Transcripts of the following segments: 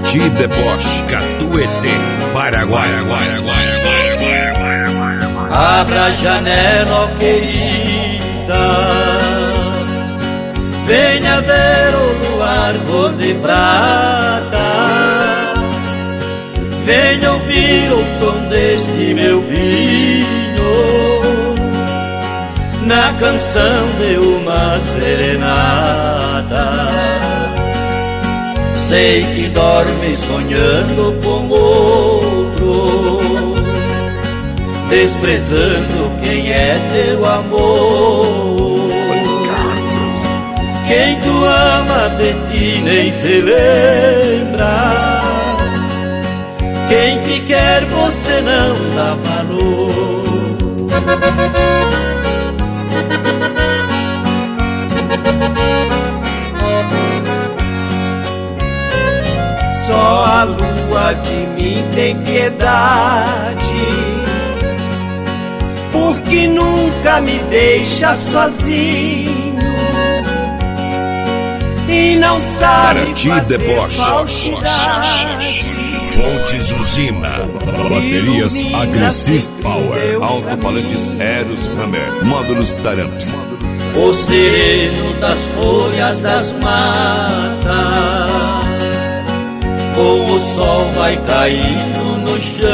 Paraty, Deboche, Catuete, Paraguai. Abra a janela, ó querida, venha ver o luar cor de prata, venha ouvir o som deste meu pinho, na canção de uma serenata. Sei que dorme sonhando com outro, desprezando quem é teu amor. Quem tu ama de ti nem se lembra, quem te quer você não dá valor. Só a lua de mim tem piedade, porque nunca me deixa sozinho e não sabe Paraty, fazer Deboche, falsidade. Fontes Usina, baterias Aggressive Power, alto-falantes Eros Hammer, módulos Taramps. O sereno das folhas das matas, com o sol vai caindo no chão,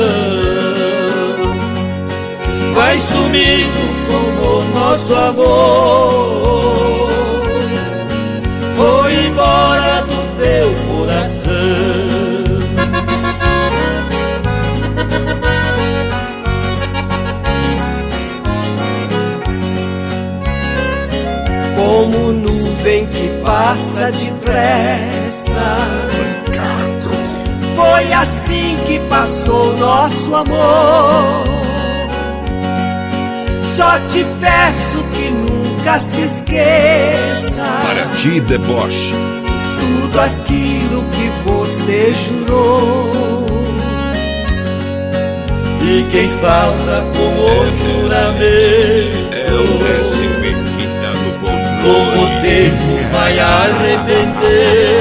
vai sumindo como o nosso amor, foi embora do teu coração. Como nuvem que passa depressa, foi assim que passou nosso amor. Só te peço que nunca se esqueça Paraty, Deboche, tudo aquilo que você jurou. E quem falta com o juramento é o SP que tá no controle. com o tempo vai arrepender.